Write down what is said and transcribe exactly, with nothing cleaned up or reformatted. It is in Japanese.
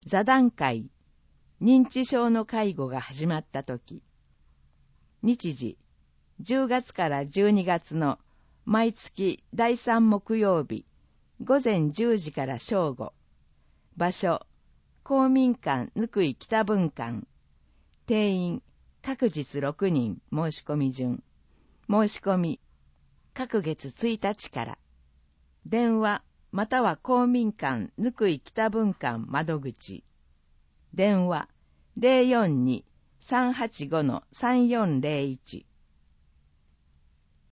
座談会、認知症の介護が始まったとき。日時、じゅうがつからじゅうにがつの毎月だいさん木曜日、午前じゅうじから正午。場所、公民館ぬくい北分館。定員、各日ろくにん申し込み順。申し込み、各月ついたちから。電話、または公民館ぬくい北分館窓口。電話、ゼロよんに さんはちご さんよんゼロいち。